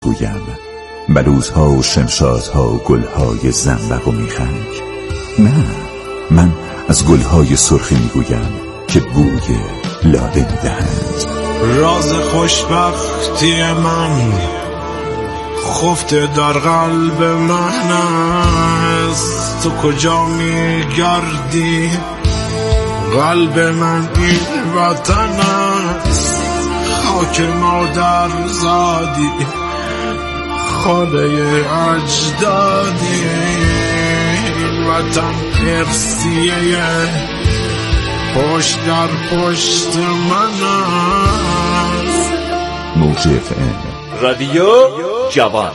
میگویم، بلوزها و شمشادها و گلهای زنبق و میخک. نه، من از گلهای سرخی میگویم که بوی لاله میدهند. راز خوشبختی من خفته در قلب من است، تو کجا میگردی؟ قلب من این وطن است، خاک مادر زادی، خانه اجدادی، این وطن ارثیه پشت در پشت من است. موج FM رادیو جوان.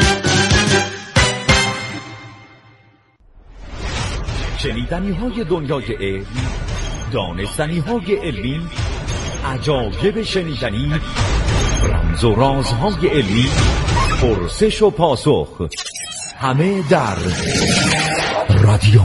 شنیدنی‌های دنیای علم، دانستنی‌های علمی، عجایب شنیدنی، رمز و رازهای علمی، پرسش و پاسخ، همه در رادیو.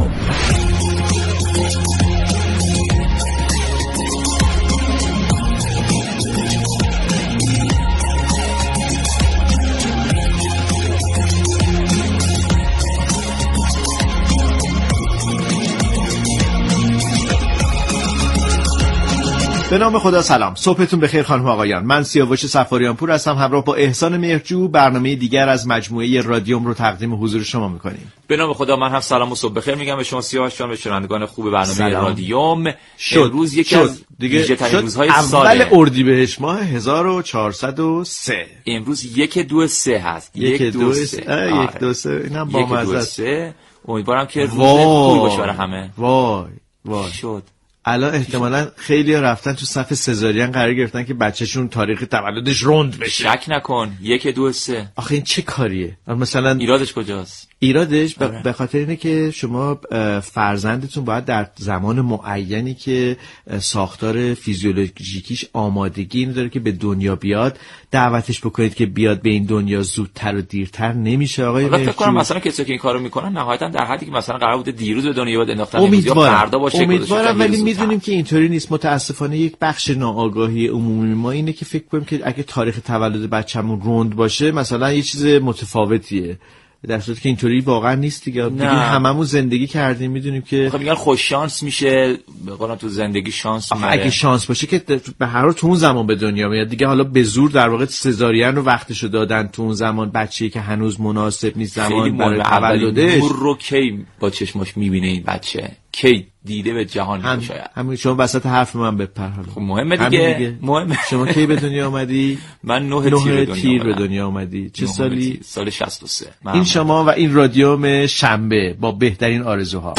به نام خدا سلام، صبحتون بخیر خانم آقایان. من سیاوش صفاریان پور هستم، همراه با احسان مهرجو برنامه دیگر از مجموعه رادیوم رو تقدیم حضور شما میکنیم. به نام خدا من هم سلام و صبح بخیر میگم به شما سیاوش جان، به شنوندگان خوب برنامه رادیوم. امروز یکی از ویژه‌ترین روزهای ساله، اول اردیبهشت ماه 1403. امروز 1-2-3 هست. 1-2-3 اینم با مزه است. امیدوارم که روز خوبی باشه برای همه. وای شد الان احتمالاً خیلی رفتن تو صف سزارین قرار گرفتن که بچه‌شون تاریخ تولدش روند بشه. شک نکن 1-2-3. آخه این چه کاریه؟ مثلا ایرادش کجاست؟ ایرادش به خاطر اینه که شما فرزندتون باید در زمان معینی که ساختار فیزیولوژیکیش آمادگی این داره که به دنیا بیاد دعوتش بکنید که بیاد به این دنیا زودتر و دیرتر نمیشه. آقای فکر کنم مثلا کسایی که این کارو میکنن نهایتا در حدی که مثلا قرار بوده دیروز به دنیا بیاد انداختن یا فردا باشه. امیدوارم، ولی میدونیم که اینطوری نیست. متاسفانه یک بخش ناآگاهی عمومی ما اینه که فکر کنیم که اگه تاریخ تولد بچه‌مون روند باشه مثلا یه چیز متفاوتیه، در صورتی که اینطوری واقعا نیست دیگه. هممون زندگی کردیم میدونیم که خب میگن خوش شانس میشه، به قول تو زندگی شانس میاره. اگه شانس باشه که به هر حال تو اون زمان به دنیا میاد دیگه. حالا به زور در واقع سزارین رو وقتشو دادن تو اون زمان، بچه‌ای که هنوز مناسب نیست زمان برای تولدش. نور رو کی با چشماش میبینه این بچه؟ کی دیده به جهان شاید. همین شما وسط حرف من بپر. خب مهمه دیگه. مهمه. شما کی به دنیا اومدی؟ من 9 تیر به دنیا اومدی. چه سالی؟ سال 63. این شما و این رادیوم شنبه با بهترین آرزوها.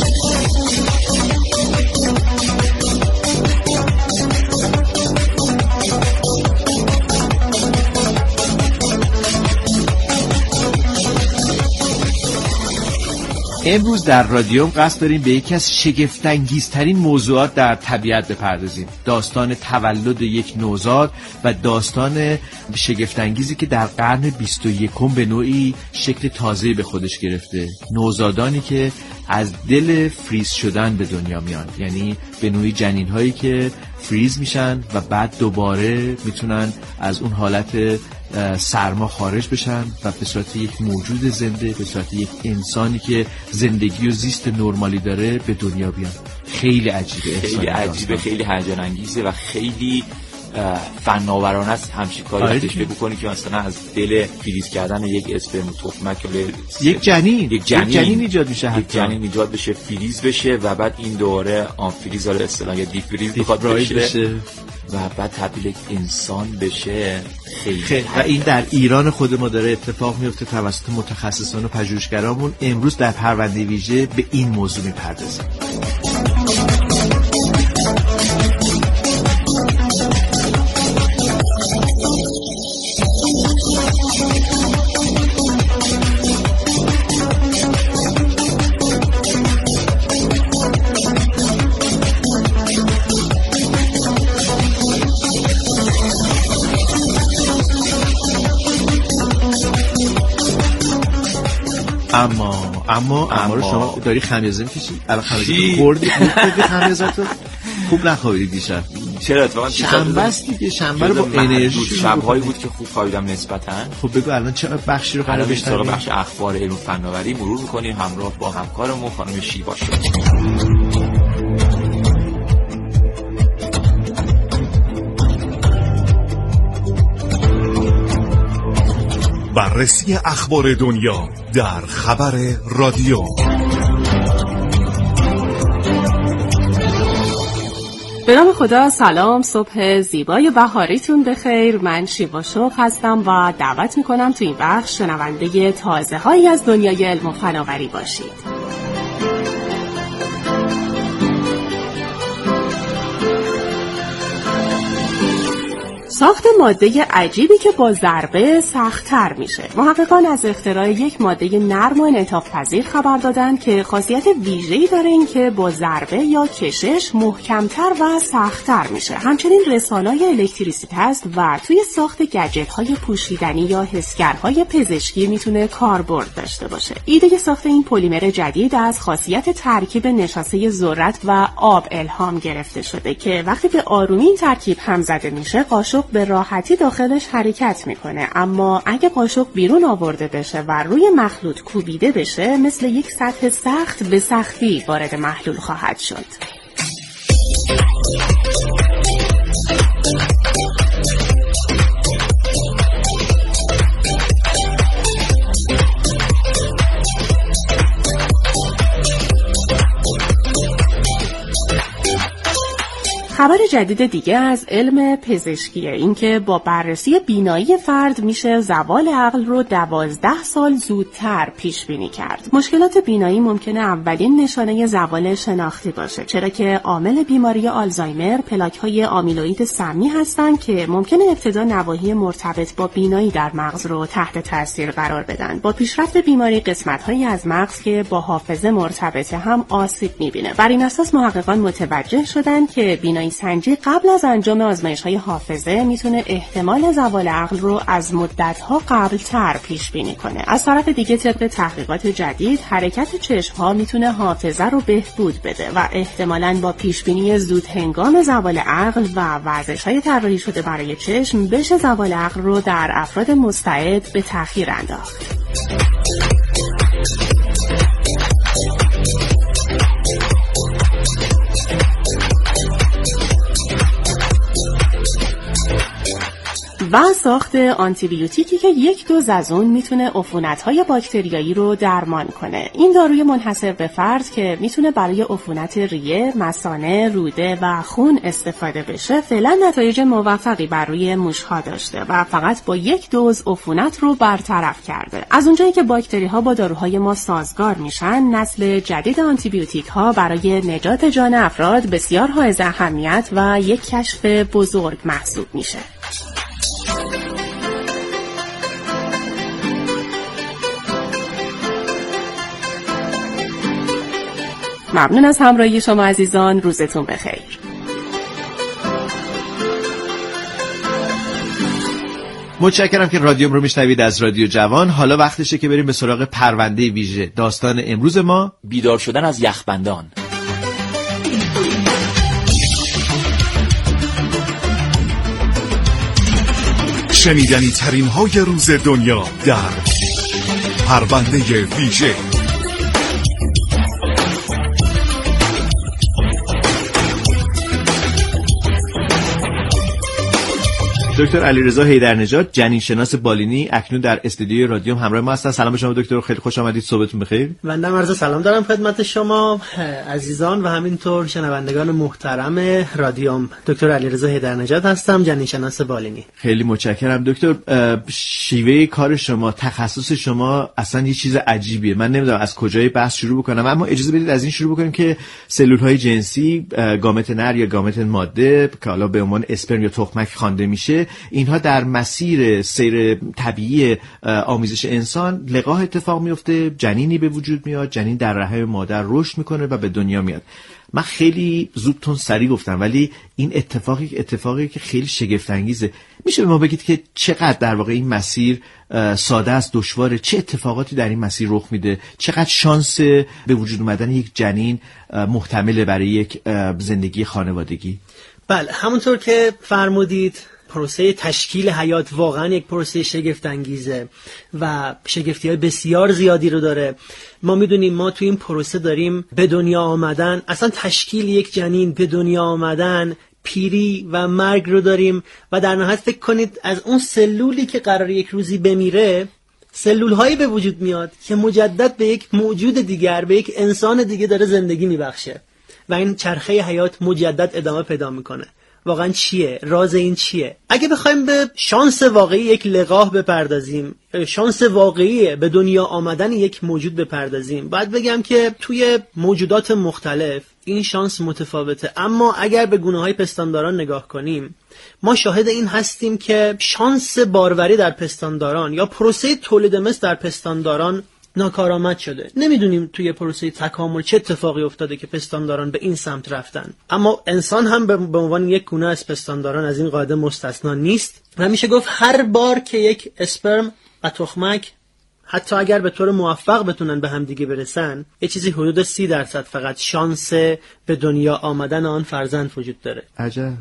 امروز در رادیوم قصد داریم به یکی از شگفت‌انگیزترین موضوعات در طبیعت بپردازیم. داستان تولد یک نوزاد و داستان شگفت‌انگیزی که در قرن 21 به نوعی شکل تازه‌ای به خودش گرفته. نوزادانی که از دل فریز شدن به دنیا میان، یعنی به نوعی جنین‌هایی که فریز میشن و بعد دوباره میتونن از اون حالت سرما خارج بشن و به صورت یک موجود زنده، به صورت یک انسانی که زندگی و زیست نرمالی داره به دنیا بیان. خیلی عجیبه، خیلی عجیبه، خیلی هیجان انگیزه و خیلی فناورانه است همچین کاری بهش فکر کنی که مثلا از دل فریز کردن یک اسپرم تخمک یا یک جنین ایجاد میشه، یک جنین ایجاد بشه، فریز بشه و بعد این دوره آنفریز یا اصطلاحاً یا دیفریز بخواد بشه و بعد تبدیل انسان بشه. خیلی و این در ایران خود ما داره اتفاق میفته توسط متخصصان و پژوهشگرامون. امروز در پرونده ویژه به این موضوع میپردازیم. اما رو شما داری خمیازه میکشی؟ الان خمیازه خوردی؟ خمیازه تو خوب نخوابیدی دیشب؟ چرا اتفاقا شنبه است دیگه، شنبه رو با انرژی شب‌هایی بود که خوب خوابیدم نسبتاً. خب بگو الان چه بخشی رو قرار بشنویم؟ بخش اخبار علم و فناوری مرور می‌کنیم همراه با همکارمون خانم شیوا شو. بررسی اخبار دنیا در خبر رادیو. به نام خدا، سلام، صبح زیبای بهاریتون بخیر. من شیوا شوق هستم و دعوت میکنم تو این بخش شنونده تازه هایی از دنیای علم و فناوری باشید. ساخت ماده عجیبی که با ضربه سخت‌تر میشه. محققان از اختراع یک ماده نرم و انعطاف پذیر خبر دادن که خاصیت ویژه‌ای داره، این که با ضربه یا کشش محکم‌تر و سخت‌تر میشه. همچنین رسانه‌های الکتریسیته است و توی ساخت گجت‌های پوشیدنی یا حسگرهای پزشکی میتونه کاربرد داشته باشه. ایده ساخت این پلیمر جدید از خاصیت ترکیب نشاسته ذرت و آب الهام گرفته شده که وقتی به آرومی این ترکیب هم زده میشه، قاشق به راحتی داخلش حرکت میکنه. اما اگه قاشق بیرون آورده بشه و روی مخلوط کوبیده بشه، مثل یک سطح سخت به سختی وارد محلول خواهد شد. خبر جدید دیگه از علم پزشکیه، اینکه با بررسی بینایی فرد میشه زوال عقل رو 12 سال زودتر پیش بینی کرد. مشکلات بینایی ممکنه اولین نشانه زوال شناختی باشه، چرا که عامل بیماری آلزایمر پلاک‌های آمیلوئید سمی هستن که ممکنه ابتدا نواحی مرتبط با بینایی در مغز رو تحت تاثیر قرار بدن. با پیشرفت بیماری قسمت‌هایی از مغز که با حافظه مرتبطه هم آسیب می‌بینه. بر این اساس محققان متوجه شدن که بینایی سنجی قبل از انجام آزمایش‌های حافظه میتونه احتمال زوال عقل رو از مدت‌ها قبل‌تر پیش بینی کنه. از طرف دیگه طبق تحقیقات جدید حرکت چشم‌ها میتونه حافظه رو بهبود بده و احتمالاً با پیش بینی زود هنگام زوال عقل و ورزش‌های طراحی شده برای چشم بشه زوال عقل رو در افراد مستعد به تأخیر انداخت. و ساخت آنتیبیوتیکی که یک دوز از اون میتونه عفونت‌های باکتریایی رو درمان کنه. این داروی منحصر به فرد که میتونه برای عفونت ریه، مثانه، روده و خون استفاده بشه، فعلا نتایج موفقی بر روی موش‌ها داشته و فقط با یک دوز عفونت رو برطرف کرده. از اونجایی که باکتری‌ها با داروهای ما سازگار میشن، نسل جدید آنتیبیوتیک‌ها برای نجات جان افراد بسیار حائز اهمیت و یک کشف بزرگ محسوب میشه. ممنون از همراهی شما عزیزان، روزتون بخیر. متشکرم که رادیوم رو میشنوید از رادیو جوان. حالا وقتشه که بریم به سراغ پرونده ویژه. داستان امروز ما بیدار شدن از یخبندان. شنیدنی ترین های روز دنیا در پرونده ویژه. دکتر علیرضا حیدرنژاد، جنین شناس بالینی، اکنون در استودیوی رادیوم همراه ما هستن. سلام به شما دکتر، خیلی خوش آمدید، صبحتون بخیر. بنده عرض سلام دارم خدمت شما عزیزان و همینطور شنوندگان محترم رادیوم. دکتر علیرضا حیدرنژاد هستم، جنین شناس بالینی. خیلی متشکرم دکتر. شیوه کار شما، تخصص شما اصلا یه چیز عجیبیه. من نمیدونم از کجای بحث شروع بکنم، اما اجازه بدید از این شروع بکنیم که سلول‌های جنسی، گامت نر یا گامت ماده که حالا به عنوان اسپرم یا تخمک خوانده میشه، اینها در مسیر سیر طبیعی آمیزش انسان لقاح اتفاق میفته، جنینی به وجود میاد، جنین در رحم مادر رشد میکنه و به دنیا میاد. من خیلی زودتون سریع گفتم، ولی این اتفاقی که خیلی شگفت انگیزه. میشه به ما بگید که چقدر در واقع این مسیر ساده است، دشواره، چه اتفاقاتی در این مسیر رخ میده، چقدر شانس به وجود اومدن یک جنین محتمله برای یک زندگی خانوادگی؟ بله، همونطور که فرمودید پروسه تشکیل حیات واقعا یک پروسه شگفت انگیزه و شگفتی‌های بسیار زیادی رو داره. ما میدونیم ما تو این پروسه داریم به دنیا آمدن، اصلا تشکیل یک جنین، به دنیا آمدن، پیری و مرگ رو داریم و در نهایت فکر کنید از اون سلولی که قرار یک روزی بمیره سلول هایی به وجود میاد که مجدد به یک موجود دیگر، به یک انسان دیگه داره زندگی میبخشه و این چرخه حیات مجدد ادامه پیدا میکنه. واقعا چیه؟ راز این چیه؟ اگه بخوایم به شانس واقعی یک لقاح بپردازیم، شانس واقعی به دنیا آمدن یک موجود بپردازیم، باید بگم که توی موجودات مختلف این شانس متفاوته. اما اگر به گونه‌های پستانداران نگاه کنیم، ما شاهد این هستیم که شانس باروری در پستانداران یا پروسه تولید مثل در پستانداران ناکارآمد شده. نمیدونیم توی پروسه تکامل چه اتفاقی افتاده که پستانداران به این سمت رفتن، اما انسان هم به عنوان یک گونه از پستانداران از این قاعده مستثنا نیست و میشه گفت هر بار که یک اسپرم و تخمک حتی اگر به طور موفق بتونن به هم دیگه برسن، یه چیزی حدود 30% فقط شانس به دنیا آمدن آن فرزند وجود داره. عجب.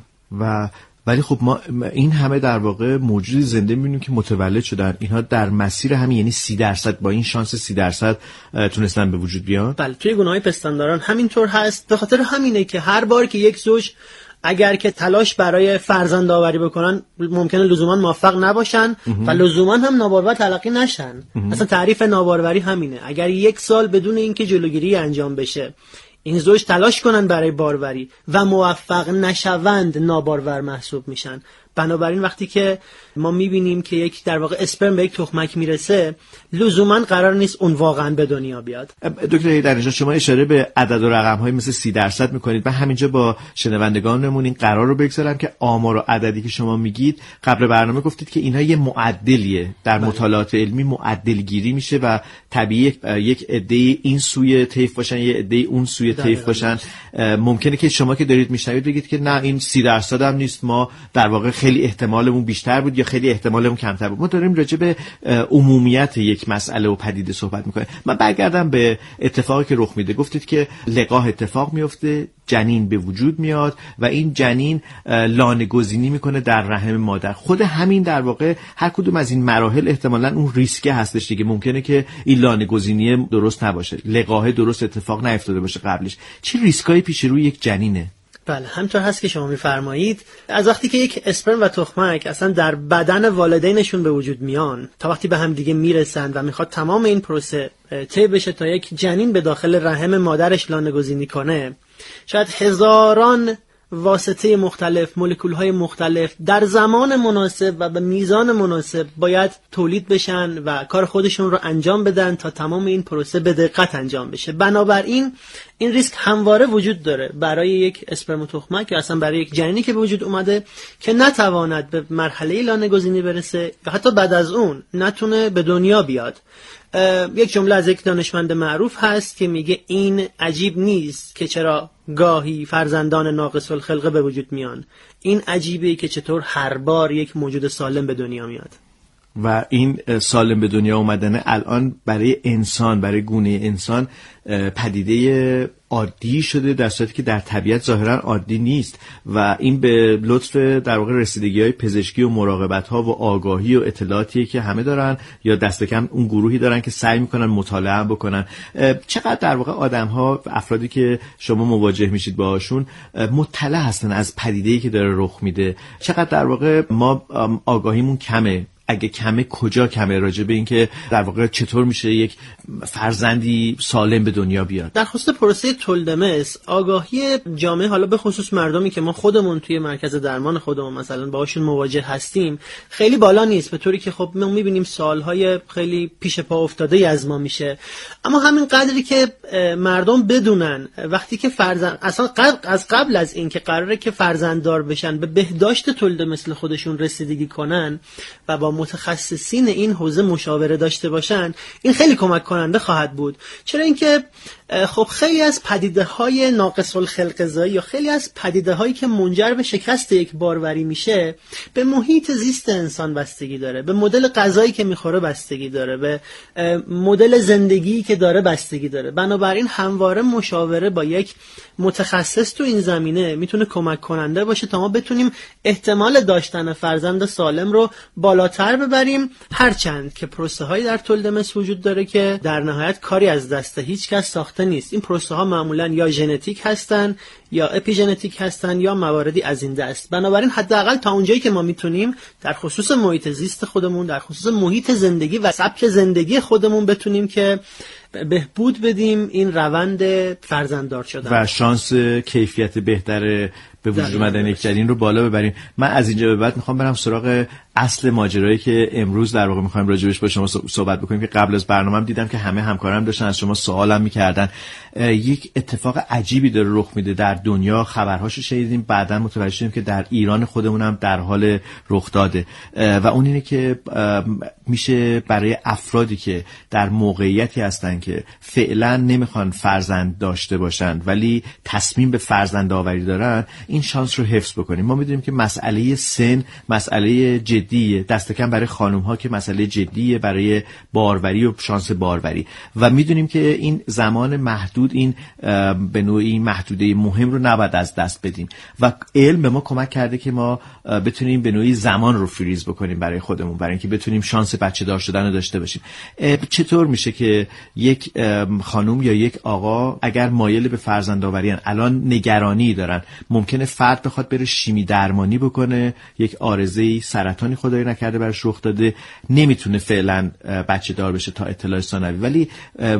ولی خب ما این همه در واقع موجود زنده می‌بینیم که متولد شدن، اینها در مسیر همین، یعنی 30% با این شانس 30% تونستن به وجود بیان. بله، توی گونه‌های پستانداران همینطور هست. به خاطر همینه که هر بار که یک زوج اگر که تلاش برای فرزند آوری بکنن ممکنه لزوما موفق نباشن و لزوما هم نابارور تلقی نشن. اصلا تعریف ناباروری همینه. اگر یک سال بدون اینکه جلوگیری انجام بشه این زوج تلاش کنن برای باروری و موفق نشوند، نابارور محسوب میشن. بنابراین وقتی که ما میبینیم که یک در واقع اسپرم به یک تخمک میرسه، لزوما قرار نیست اون واقعا به دنیا بیاد. دکتر هیدرنژاد، شما اشاره به عدد و رقم‌های مثل 30% میکنید. من همینجا با شنوندگانمون این قرار رو بگذارم که آمار و عددی که شما میگید، قبل برنامه گفتید که اینها یه معدلیه، در مطالعات علمی معدل گیری میشه و طبیعی یک عده این سوی طیف باشن، یه عده اون سوی طیف باشن. ممکنه که شما که دارید میشنوید بگید که نه این 30% هم نیست، ما در واقع خیلی احتمالمون بیشتر بود یا خیلی احتمالمون کمتر بود. ما داریم راجع به عمومیت یک مسئله و پدیده صحبت میکنیم. من برگردم به اتفاقی که رخ میده. گفتید که لقاح اتفاق میفته، جنین به وجود میاد و این جنین لانه گزینی میکنه در رحم مادر. خود همین در واقع هر کدوم از این مراحل احتمالاً اون ریسک هستش دیگه. ممکنه که این لانه گزینی درست نباشه، لقاح درست اتفاق نیفتاده باشه قبلش. چه ریسکایی پیش روی یک جنینه؟ بله، همینطور هست که شما میفرمایید. از وقتی که یک اسپرم و تخمک اصلا در بدن والدینشون به وجود میان تا وقتی به هم دیگه میرسن و میخواد تمام این پروسه طی بشه تا یک جنین به داخل رحم مادرش لانه گزینی کنه، شاید هزاران واسطه مختلف، مولکول‌های مختلف در زمان مناسب و به میزان مناسب باید تولید بشن و کار خودشون رو انجام بدن تا تمام این پروسه به دقت انجام بشه. بنابراین این ریسک همواره وجود داره برای یک اسپرم و تخمک یا اصلا برای یک جنینی که به وجود اومده که نتواند به مرحله لانه گزینی برسه یا حتی بعد از اون نتونه به دنیا بیاد. یک جمله از یک دانشمند معروف هست که میگه این عجیب نیست که چرا گاهی فرزندان ناقص الخلقه به وجود میان، این عجیبه که چطور هر بار یک موجود سالم به دنیا میاد. و این سالم به دنیا اومدن الان برای انسان، برای گونه انسان پدیده عادی شده، در صورتی که در طبیعت ظاهرا عادی نیست و این به لطف در واقع رسیدگی‌های پزشکی و مراقبت‌ها و آگاهی و اطلاعاتی که همه دارن یا دست کم اون گروهی دارن که سعی میکنن مطالعه بکنن. چقدر در واقع آدم‌ها، افرادی که شما مواجه میشید باهاشون، مطلع هستن از پدیده‌ای که داره رخ میده؟ چقدر در واقع ما آگاهیمون کمه؟ اگه کمه کجا کمه راجع به این که در واقع چطور میشه یک فرزندی سالم به دنیا بیاد؟ در خصوص پروسه تولید مثل آگاهی جامعه، حالا به خصوص مردمی که ما خودمون توی مرکز درمان خودمون مثلا باهاشون مواجه هستیم، خیلی بالا نیست، به طوری که خب ما میبینیم سالهای خیلی پیش پا افتاده از ما میشه. اما همین قدری که مردم بدونن وقتی که فرزند اصلا از قبل از این که قراره که فرزنددار بشن به بهداشت تولید مثل خودشون رسیدگی کنن و با متخصصین این حوزه مشاوره داشته باشن، این خیلی کمک کننده خواهد بود. چرا اینکه خب خیلی از پدیده‌های ناقص الخلق زایی یا خیلی از پدیده‌هایی که منجر به شکست یک باروری میشه به محیط زیست انسان بستگی داره، به مدل غذایی که میخوره بستگی داره، به مدل زندگی که داره بستگی داره. بنابراین همواره مشاوره با یک متخصص تو این زمینه میتونه کمک کننده باشه تا ما بتونیم احتمال داشتن فرزند سالم رو بالاتر ببریم، هرچند که پروسه هایی در تولد مثل وجود داره که در نهایت کاری از دست هیچ کس ساخته نیست. این پروسه ها معمولا یا ژنتیک هستن یا اپیژنتیک هستن یا مواردی از این دست. بنابراین حداقل تا اونجایی که ما میتونیم در خصوص محیط زیست خودمون، در خصوص محیط زندگی و سبک زندگی خودمون بتونیم که بهبود بدیم این روند فرزنددار شدن و شانس کیفیت بهتر به وجود اومدن یک جنین رو بالا ببریم. من از اینجا به بعد میخوام برم سراغ اصل ماجرایی که امروز در واقع میخوایم راجبش با شما صحبت بکنیم، که قبل از برنامه‌ام دیدم که همه همکارام داشتن از شما سوالم میکردن. یک اتفاق عجیبی داره رخ میده در دنیا، خبرهاشو شنیدیم، بعداً متوجه شدیم که در ایران خودمون هم در حال رخ داده و اون اینه که میشه برای افرادی که در موقعیتی هستن که فعلا نمیخوان فرزند داشته باشن ولی تصمیم به فرزند آوری دارن، این شانس رو حفظ بکنیم. ما میدونیم که مسئله سن مسئله جدیه، دست کم برای خانم ها که مسئله جدیه برای باروری و شانس باروری، و میدونیم که این زمان محدود، این به نوعی محدوده مهم رو نباید از دست بدیم و علم به ما کمک کرده که ما بتونیم به نوعی زمان رو فریز بکنیم برای خودمون، برای اینکه بتونیم شانس بچه دار شدن رو داشته باشیم. چطور میشه که یک خانم یا یک آقا اگر مایل به فرزندآوری الان نگرانی دارن، ممکنه فرد بخواد بره شیمی درمانی بکنه، یک عارضه‌ای سرطانی خدای نکرده براش رخ داده، نمیتونه فعلا بچه دار بشه تا اطلاع ثانوی، ولی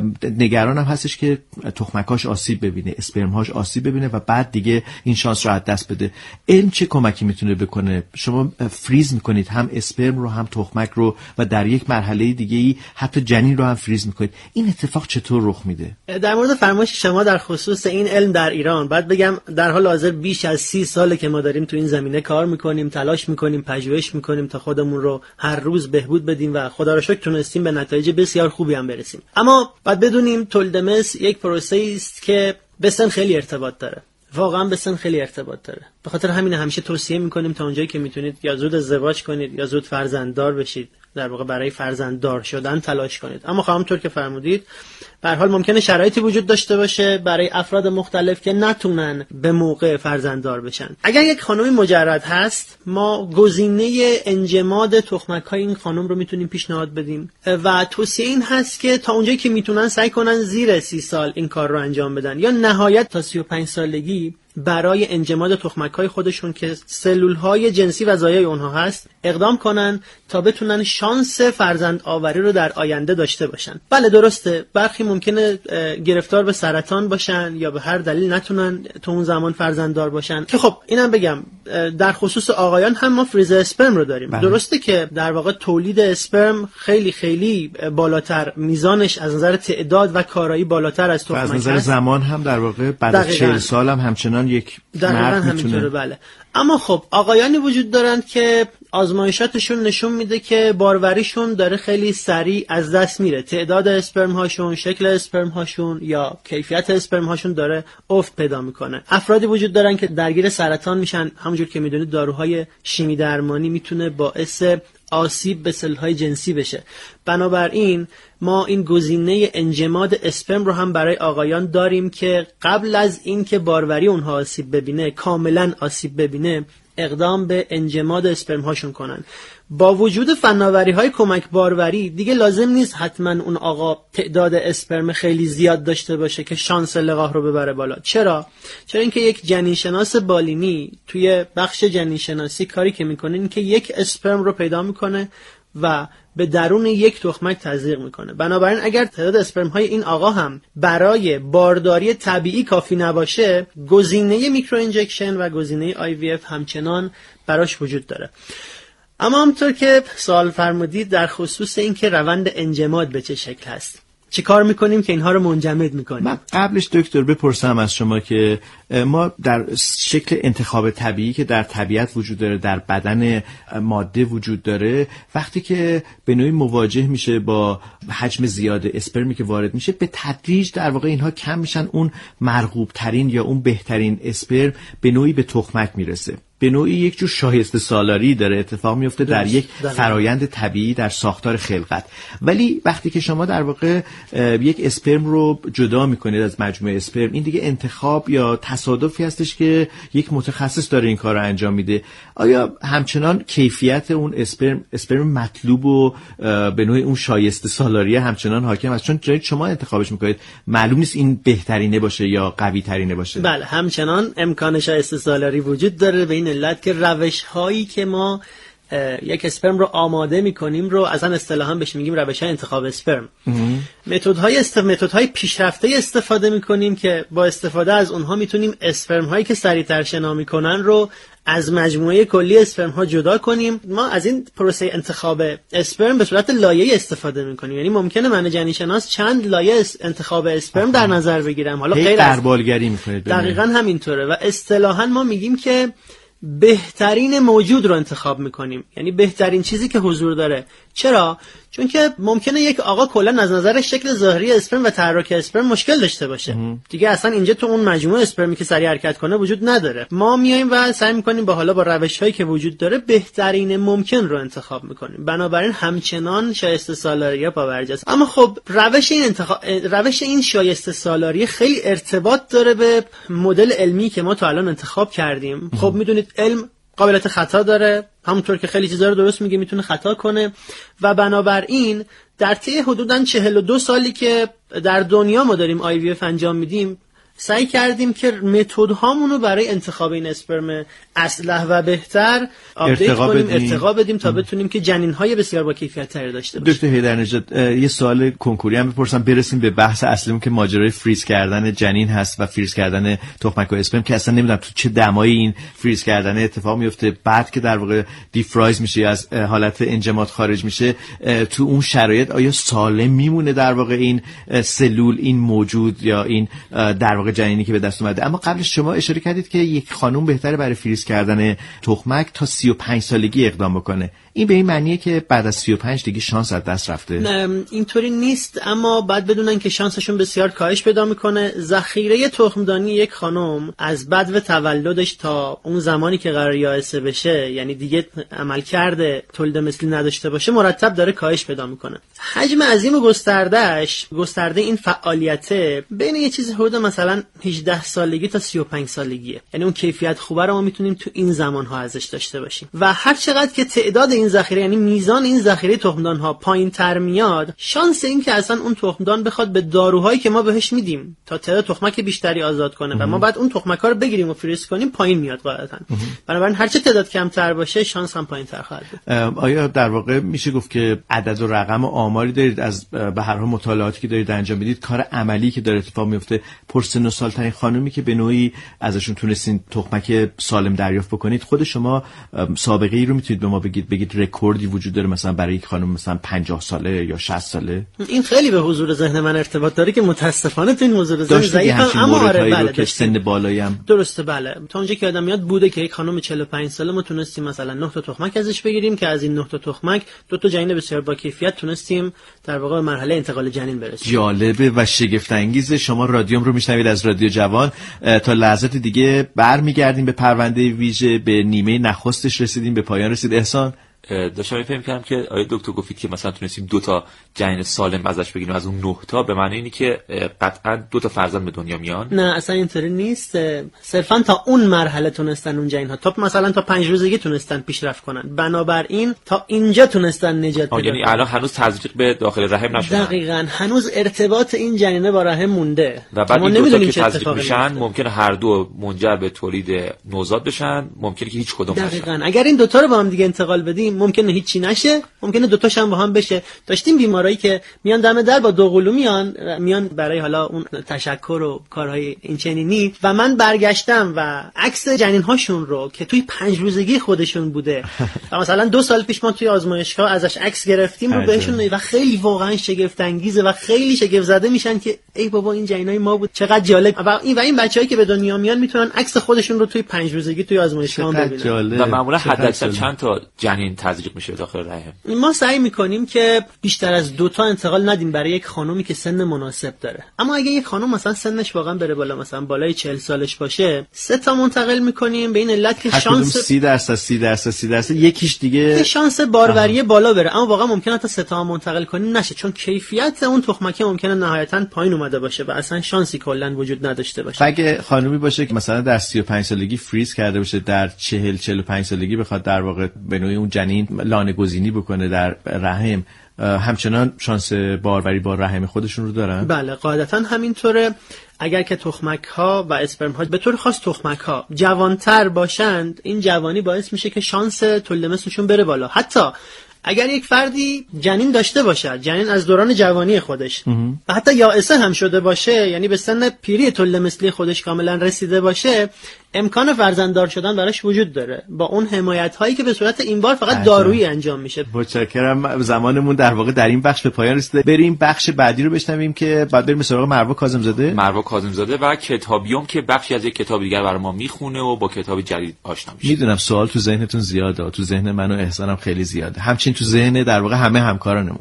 نگرانم هستش که تخمکاش آسیب ببینه، اسپرمهاش آسیب ببینه و بعد دیگه این شانس رو از دست بده. علم چه کمکی میتونه بکنه؟ شما فریز میکنید هم اسپرم رو هم تخمک رو و در یک مرحله دیگه‌ای حتی جنین رو هم فریز میکنید. این اتفاق چطور رخ میده؟ در مورد فرمایش شما در خصوص این علم در ایران بعد بگم در حال حاضر بیش از 30 ساله که ما داریم تو این زمینه کار میکنیم، تلاش میکنیم، پژوهش میکنیم تا خودمون رو هر روز بهبود بدیم و خدا رو شکر تونستیم به نتایج بسیار خوبی هم برسیم. اما بعد بدونیم تولد مثل یک پروسه است که به سن خیلی ارتباط داره، واقعا به سن خیلی ارتباط داره. به خاطر همین همیشه توصیه میکنیم تا اونجایی که میتونید یا زود ازدواج کنید یا زود فرزنددار بشید، در واقع برای فرزنددار شدن تلاش کنید. اما همونطور که فرمودید به هر حال ممکنه شرایطی وجود داشته باشه برای افراد مختلف که نتونن به موقع فرزنددار بشن. اگر یک خانمی مجرد هست، ما گزینه انجماد تخمک‌های این خانم رو میتونیم پیشنهاد بدیم و توصیه این هست که تا اونجایی که میتونن سعی کنن زیر 30 سال این کار رو انجام بدن یا نهایت تا 35 سالگی برای انجماد تخمک‌های خودشون که سلول‌های جنسی و زایای اونها هست اقدام کنن تا بتونن شانس فرزند آوری رو در آینده داشته باشن. بله درسته، برخی ممکنه گرفتار به سرطان باشن یا به هر دلیل نتونن تو اون زمان فرزنددار باشن که خب اینم بگم در خصوص آقایان هم ما فریز اسپرم رو داریم. درسته که در واقع تولید اسپرم خیلی خیلی بالاتر، میزانش از نظر تعداد و کارایی بالاتر از تخمک هست. از نظر زمان هم در واقع بعد از 40 سال هم همچنان یک مرد میتونه. بله. اما خب آقایانی وجود دارند که آزمایشاتشون نشون میده که باروریشون داره خیلی سریع از دست میره، تعداد اسپرم هاشون، شکل اسپرم هاشون یا کیفیت اسپرم هاشون داره افت پیدا میکنه. افرادی وجود دارن که درگیر سرطان میشن، همونجور که میدونید داروهای شیمی درمانی میتونه باعث آسیب به سلول‌های جنسی بشه. بنابراین ما این گزینه انجماد اسپرم رو هم برای آقایان داریم که قبل از این که باروری اونها آسیب ببینه، کاملا آسیب ببینه، اقدام به انجماد اسپرم هاشون کنن. با وجود فناوری‌های کمک باروری دیگه لازم نیست حتما اون آقا تعداد اسپرم خیلی زیاد داشته باشه که شانس لقاح رو ببره بالا. چرا اینکه یک جنینشناس بالینی توی بخش جنینشناسی کاری که میکنه این که یک اسپرم رو پیدا میکنه و به درون یک تخمک تزریق میکنه. بنابراین اگر تعداد اسپرم های این آقا هم برای بارداری طبیعی کافی نباشه، گزینه میکرو انجکشن و گزینه IVF همچنان براش وجود داره. اما همونطور که سوال فرمودید در خصوص این که روند انجماد به چه شکل هست، چه کار میکنیم که اینها رو منجمد میکنیم. من قبلش دکتر بپرسم از شما که ما در شکل انتخاب طبیعی که در طبیعت وجود داره، در بدن ماده وجود داره، وقتی که به نوعی مواجه میشه با حجم زیاد اسپرمی که وارد میشه، به تدریج در واقع اینها کم میشن، اون مرغوب ترین یا اون بهترین اسپرم به نوعی به تخمک میرسه. به نوعی یک جور شایسته سالاری داره اتفاق میفته در یک فرایند طبیعی در ساختار خلقت. ولی وقتی که شما در واقع یک اسپرم رو جدا میکنید از مجموعه اسپرم، این دیگه انتخاب یا تصادفی هستش که یک متخصص داره این کار رو انجام میده. آیا همچنان کیفیت اون اسپرم مطلوب و به نوعی اون شایسته سالاری همچنان حاکم است؟ چون شما انتخابش میکنید، معلوم نیست این بهترینه باشه یا قوی ترینه باشه. بله، همچنان امکان شایسته سالاری وجود داره، به این علت که روش هایی که ما یک اسپرم رو آماده میکنیم رو اصلا اصطلاحاً بهش میگیم روش های انتخاب اسپرم. متدهای پیشرفته استفاده میکنیم که با استفاده از اونها میتونیم اسپرم هایی که سریعتر شنا میکنن رو از مجموعه کلی اسپرم ها جدا کنیم. ما از این پروسه انتخاب اسپرم به صورت لایه‌ای استفاده میکنیم، یعنی ممکنه من جنین شناس چند لایه انتخاب اسپرم در نظر بگیرم. حالا غیر از دربالگری میکنید. دقیقاً همینطوره و اصطلاحاً ما میگیم که بهترین موجود رو انتخاب میکنیم، یعنی بهترین چیزی که حضور داره. چرا؟ چون که ممکنه یک آقا کلا از نظر شکل ظاهری اسپرم و تحرک اسپرم مشکل داشته باشه، دیگه اصلا اینجا تو اون مجموعه اسپرمی که سریع حرکت کنه وجود نداره. ما میایم و سعی میکنیم با روش‌هایی که وجود داره بهترین ممکن رو انتخاب میکنیم. بنابراین همچنان شایسته سالاری پاورجی است. اما خب روش این شایسته سالاری خیلی ارتباط داره به مدل علمی که ما تا الان انتخاب کردیم. خب میدونید علم قابلیت خطا داره، همونطور که خیلی چیزا رو درست میگه میتونه خطا کنه و بنابراین در طی حدوداً 42 سالی که در دنیا ما داریم IVF انجام میدیم، سعی کردیم که متدهامونو برای انتخاب این اسپرم اصلح و بهتر ارتقا بدیم تا بتونیم که جنین‌های بسیار با کیفیت تری داشته باشیم. دکتر حیدرنژاد، یه سوال کنکوری هم بپرسم برسیم به بحث اصلیمون که ماجرای فریز کردن جنین هست و فریز کردن تخمک و اسپرم، که اصلا نمیدونم تو چه دمایی این فریز کردن اتفاق میفته، بعد که در واقع دیفرایز میشه از حالت انجماد خارج میشه، تو اون شرایط آیا سالم میمونه در واقع این سلول، این موجود، یا این در واقع جنینی که به دست اومده؟ اما قبلش شما اشاره کردید که یک خانم بهتره برای فریز کردن تخمک تا 35 سالگی اقدام بکنه. این به این معنیه که بعد از 35 دیگه شانس از دست رفته؟ نه، اینطوری نیست، اما باید بدونن که شانسشون بسیار کاهش پیدا میکنه. ذخیره تخمدانی یک خانم از بدو تولدش تا اون زمانی که قرار یائسه بشه، یعنی دیگه عملکرد تولید مثلی نداشته باشه، مرتب داره کاهش پیدا میکنه. حجم عظیم و گسترده این فعالیت بین یه چیزی حدود مثلا 18 سالگی تا 35 سالگیه، یعنی اون کیفیت خوبه رو ما میتونیم تو این زمانها ازش داشته باشیم. و هر چقدر که تعداد این ذخیره، یعنی میزان این ذخیره تخمدان ها پایین تر میاد، شانس این که اصلا اون تخمدان بخواد به داروهایی که ما بهش میدیم تا تعداد تخمک بیشتری آزاد کنه و ما بعد اون تخمک ها رو بگیریم و فریز کنیم پایین میاد قاعدتاً. بنابراین هر چه تعداد کمتر باشه شانس هم پایین تر خواهد بود. آیا در واقع میشه گفت که عدد و رقم و آماری دارید از به هر حال مطالعاتی که دارید انجام میدید، کار عملی که داره اتفاق میفته، پرسن و سالترین خانومی که به نوعی ازشون تونستین تخمک سالم دریافت بکنید، خود شما سابقه ای رو میتونید به ما بگید رکوردی وجود داره مثلا برای یک خانم مثلا 50 ساله یا 60 ساله؟ این خیلی به حضور ذهن من ارتباط داره که متاسفانه تو این حضور ذهن ضعیفم، اما آره بله که سن بالایی هم درسته. بله، تا اونجا که آدم میاد بوده که یک خانم 45 ساله ما تونستیم مثلا 9 تا تخمک ازش بگیریم که از این 9 تا تخمک 2 تا جنین بسیار با کیفیت تونستیم در واقع به مرحله انتقال جنین برسیم. جالبه و شگفت انگیزه. شما رادیوم رو میشنوید از رادیو جوان. تا لحظات دیگه برمیگردیم به پرونده ویژه، به نیمه نخستش رسیدیم، به پایان رسید. احسان، داشتم فکر می‌کردم که آیا دکتر گفتید که مثلا تونستیم 2 تا جنین سالم ازش بگیریم از اون 9 تا، به معنی اینی که قطعاً 2 تا فرزند به دنیا میان؟ نه، اصلا اینطوری نیست. صرفاً تا اون مرحله تونستن اون جنین ها تا مثلا تا 5 روزگی تونستن پیشرفت کنن، بنابراین تا اینجا تونستن نجات بدن. یعنی الان هنوز تزریق به داخل رحم نشده. دقیقاً، هنوز ارتباط این جنینه با رحم مونده و بعد این دو تا که تزریق میشن ممکنه هر دو منجر به تولید نوزاد بشن، ممکنه که هیچ کدوم نشن. دقیقاً، اگر این دو تا رو با هم دیگه انتقال بدیم میکنیم، ممکنه هیچی نشه، ممکنه دوتاش هم با هم بشه. داشتیم بیمارایی که میان دم در با دو قلو میان برای حالا اون تشکر و کارهای این چنینی و من برگشتم و عکس جنین هاشون رو که توی 5 روزگی خودشون بوده و مثلا 2 سال پیش ما توی آزمایشگاه ازش عکس گرفتیم رو بهشون و خیلی واقعا شگفت انگیزه و خیلی شگفت زده میشن که ای بابا این جنینای ما بود، چقدر جالب. و این بچه‌هایی که به دنیا میان میتونن عکس خودشون رو توی 5 روزگی توی آزمایشگاه ببینن. و معمولا حداکثر چند تا جنین تزریق میشه داخل رحم؟ ما سعی میکنیم که بیشتر از 2 تا انتقال ندیم برای یک خانومی که سن مناسب داره. اما اگه یک خانم مثلا سنش واقعا بره بالا، مثلا بالای 40 سالش باشه، 3 تا منتقل میکنیم به این علت که شانس 30% یکیش دیگه شانس باروری بالا بره. اما واقعا ممکنه تا 3 تا منتقل کنیم نشه، چون کیفیت اون تخمکه ممکنه نهایتا پایین اومده باشه و اصلا شانسی کلا وجود نداشته باشه. اگه خانومی باشه که مثلا در 35 سالگی فریز کرده باشه، در 40-45 سالگی بخواد در واقع به نوعی اون جنین لانه گزینی بکنه در رحم، همچنان شانس باروری با رحم خودشون رو دارن؟ بله قاعدتا همینطوره. اگر که تخمک ها و اسپرم ها به طور خاص تخمک ها جوانتر باشند، این جوانی باعث میشه که شانس تولید مثلشون بره بالا. حتی اگر یک فردی جنین داشته باشه، جنین از دوران جوانی خودش و حتی یائسه هم شده باشه، یعنی به سن پیری تولید مثلی خودش کاملا رسیده باشه، امکان فرزنددار شدن براش وجود داره با اون حمایت هایی که به صورت این بار فقط دارویی انجام میشه. متشکرم. زمانمون در واقع در این بخش به پایان رسیده. بریم بخش بعدی رو بشنویم که بعد بریم سراغ مروه کاظمزاده و کتابیوم که بخشی از یک کتاب دیگر برای ما میخونه و با کتاب جدید آشنا میشه. میدونم سوال تو ذهنتون زیاده، تو ذهن من و احسانم خیلی زیاده، همچنین تو ذهن در واقع همه همکارانمون.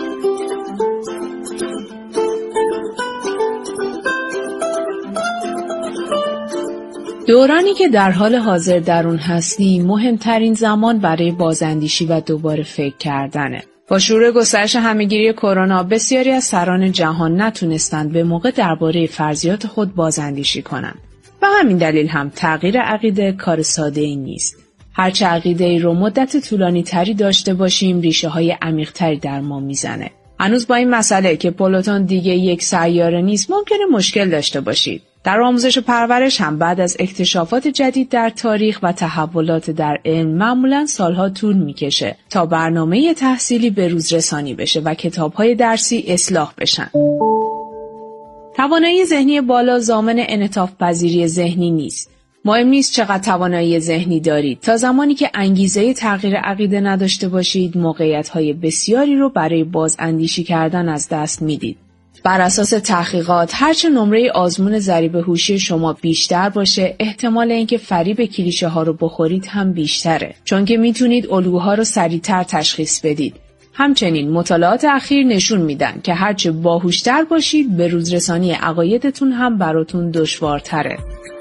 دورانی که در حال حاضر در اون هستیم مهمترین زمان برای بازاندیشی و دوباره فکر کردنه. با شروع گسترش همهگیری کرونا بسیاری از سران جهان نتونستند به موقع درباره فرضیات خود بازاندیشی کنند. و همین دلیل هم تغییر عقیده کار ساده‌ای نیست. هرچه عقیده‌ای رو مدت طولانی تری داشته باشیم ریشه های عمیق تری در ما میزنه. هنوز با این مسئله که پلوتون دیگه یک سیاره نیست ممکنه مشکل داشته باشید. در آموزش و پرورش هم بعد از اکتشافات جدید در تاریخ و تحولات در علم معمولاً سالها طول میکشه تا برنامه تحصیلی به روز رسانی بشه و کتاب‌های درسی اصلاح بشن. توانایی ذهنی بالا ضامن انعطاف پذیری ذهنی نیست. مهم نیست چقدر توانایی ذهنی دارید، تا زمانی که انگیزه تغییر عقیده نداشته باشید موقعیت‌های بسیاری رو برای بازاندیشی کردن از دست میدید. بر اساس تحقیقات هرچه نمره آزمون ضریب هوشی شما بیشتر باشه احتمال اینکه فریب کلیشه ها رو بخورید هم بیشتره، چون که میتونید الگوها رو سریعتر تشخیص بدید. همچنین مطالعات اخیر نشون میدن که هرچه باهوشتر باشید به روزرسانی عقایدتون هم براتون دشوارتره.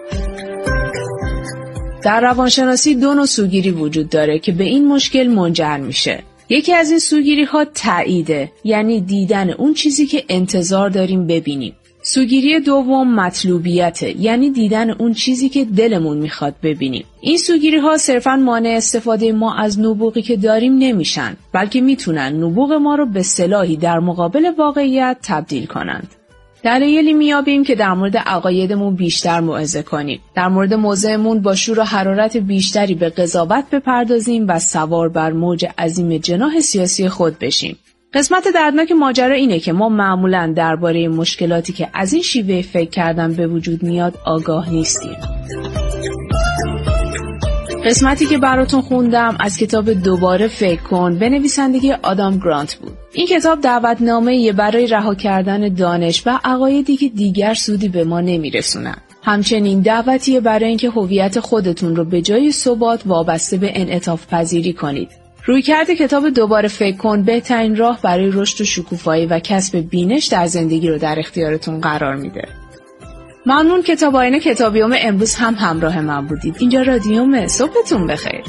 در روانشناسی 2 نوع سوگیری وجود داره که به این مشکل منجر میشه. یکی از این سوگیری ها تاییده، یعنی دیدن اون چیزی که انتظار داریم ببینیم. سوگیری دوم مطلوبیته، یعنی دیدن اون چیزی که دلمون میخواد ببینیم. این سوگیری ها صرفاً مانع استفاده ما از نبوغی که داریم نمیشن، بلکه میتونن نبوغ ما رو به سلاحی در مقابل واقعیت تبدیل کنند. دلایلی میابیم که در مورد عقایدمون بیشتر موعظه کنیم. در مورد موضعمون با شور و حرارت بیشتری به قضاوت بپردازیم و سوار بر موج عظیم جناح سیاسی خود بشیم. قسمت دردناک ماجرا اینه که ما معمولاً درباره مشکلاتی که از این شیوه فکر کردن به وجود میاد آگاه نیستیم. قسمتی که براتون خوندم از کتاب دوباره فکر کن به نویسندگی آدام گرانت بود. این کتاب دعوتنامه‌ای برای رها کردن دانش و عقایدی که دیگر سودی به ما نمیرسونن. همچنین دعوتیه برای اینکه هویت خودتون رو به جای ثبات وابسته به انعطاف پذیری کنید. رویکرد کتاب دوباره فکر کن بهترین راه برای رشد و شکوفایی و کسب بینش در زندگی رو در اختیارتون قرار میده. ممنون کتاب آینه کتابیوم امروز هم همراه من بودید. اینجا رادیومه، صبحتون بخیر.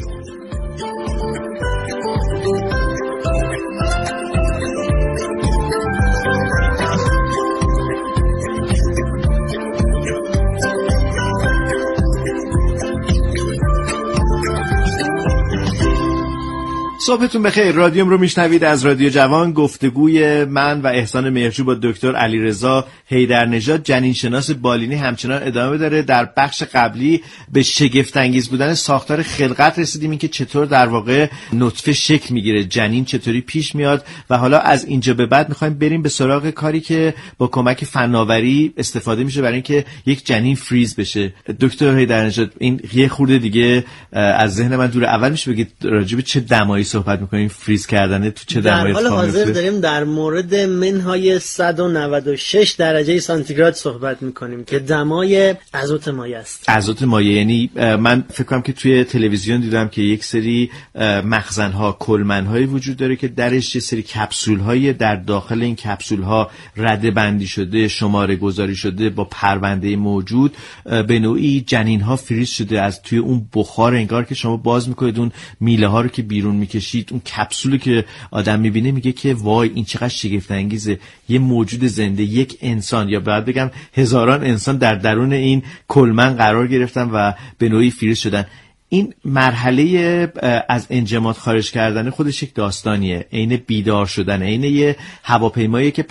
صبحتون بخیر. رادیوم رو میشنوید از رادیو جوان. گفتگوی من و احسان مهرجو با دکتر علیرضا حیدرنژاد جنین شناس بالینی همچنان ادامه داره. در بخش قبلی به شگفت انگیز بودن ساختار خلقت رسیدیم، این که چطور در واقع نطفه شکل میگیره، جنین چطوری پیش میاد و حالا از اینجا به بعد میخوایم بریم به سراغ کاری که با کمک فناوری استفاده میشه برای اینکه یک جنین فریز بشه. دکتر حیدرنژاد، این یه خورده دیگه از ذهن من دور. اول میشه بگید راجع به چه دمایی صحبت میکنیم؟ فریز کردن تو چه دمایی؟ در حال حاضر داریم در مورد منهای 196 درجه سانتیگراد صحبت میکنیم که دمای ازوت مایع است. ازوت مایع یعنی من فکر کنم که توی تلویزیون دیدم که یک سری مخزن‌ها، کلمن‌هایی وجود داره که درش یه سری کپسول‌های در داخل این کپسول‌ها رده‌بندی شده، شماره گذاری شده با پرونده موجود، به نوعی جنین‌ها فریز شده از توی اون بخار. انگار که شما باز می‌کنید اون میله‌ها رو که بیرون می‌کشید، اون کپسولی که آدم می‌بینه میگه که وای این چقدر شگفت انگیزه، یه موجود زنده، یک انسان یا باید بگم هزاران انسان در درون این کلمن قرار گرفتن و به نوعی فریز شدن. این مرحله از انجماد خارج کردن خودش یک داستانیه، عین بیدار شدن، عین یه هواپیمایی که